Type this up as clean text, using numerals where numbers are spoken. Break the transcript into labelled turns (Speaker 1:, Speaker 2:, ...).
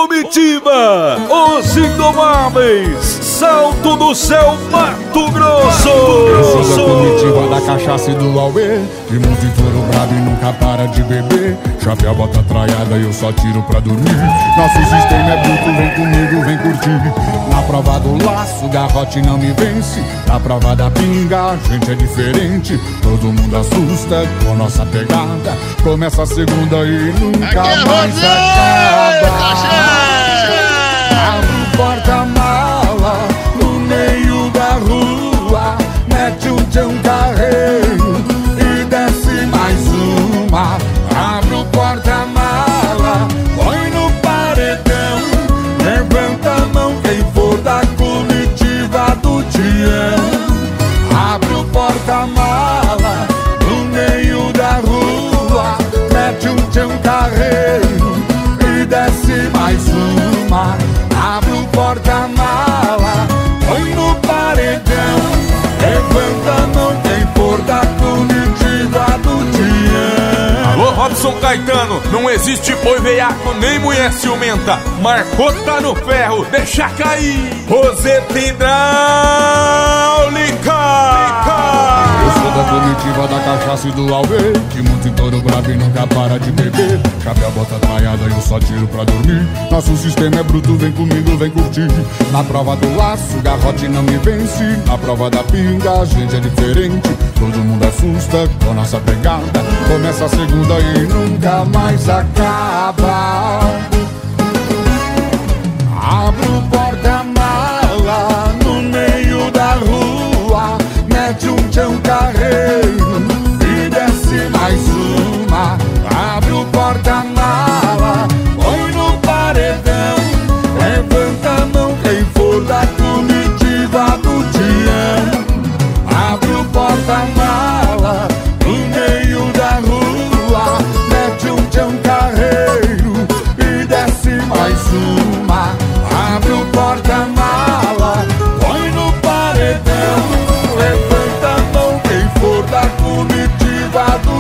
Speaker 1: comitiva, os Indomáveis, Salto do Céu, Mato Grosso.
Speaker 2: Eu sou da comitiva da cachaça e do auê, de monte touro brabo e nunca para de beber. Chapéu, bota traiada e eu só tiro pra dormir. Nosso sistema é bruto, vem comigo, vem curtir. Na prova do laço, garrote não me vence. Na prova da pinga, a gente é diferente. Todo mundo assusta com nossa pegada. Começa a segunda e nunca mais acaba. Abre o porta-mala no meio da rua, mete um tchão carreiro e desce mais uma. Abre o porta-mala, põe no paredão, levanta a mão quem for da comitiva do Tião. Abre o porta-mala no meio da rua, mete um tchão carreiro e desce mais uma. Abre o porta-mala, põe no paredão, levanta a mão quem for da comitiva do Tião.
Speaker 1: Alô, Robson Caetano, não existe boi veiaco nem mulher ciumenta. Marcou, tá no ferro, deixa cair. Roseta hidráulica.
Speaker 2: Eu sou da comitiva da cachaça e do auê, que monta em touro brabo e nunca para de beber. Chapéu, bota traiada e eu só tiro pra dormir. Nosso sistema é bruto, vem comigo, vem curtir. Na prova do laço, garrote não me vence. Na prova da pinga, a gente é diferente. Todo mundo assusta com nossa pegada. Começa a segunda e nunca mais acaba. Abre o porta-mala no meio da rua, mete um tchão carreiro e desce mais uma. Abre o porta-mala, põe no paredão, levanta a mão quem for da comitiva do Tião. Abre o porta-mala no meio da rua, mete um tchão carreiro e desce mais uma. Abre o porta-mala, põe no paredão, levanta a mão quem for da comitiva do